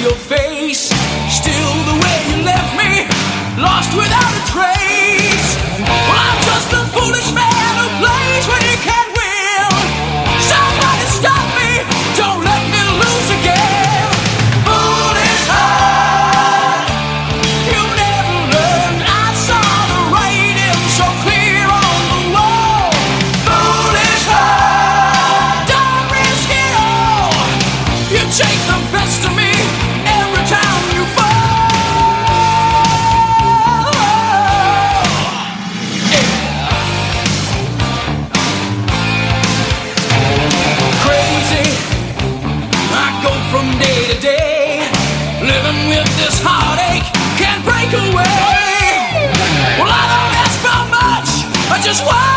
your face, still the way you left me, lost without a trace. Well, I'm just a foolish man who plays when he can't win. Somebody stop me, don't let me lose again. Foolish heart, you never learned. I saw the writing so clear on the wall. Foolish heart, don't risk it all. You take the best of me every time you fall. Crazy, I go from day to day, living with this heartache, can't break away. Well, I don't ask for much, I just want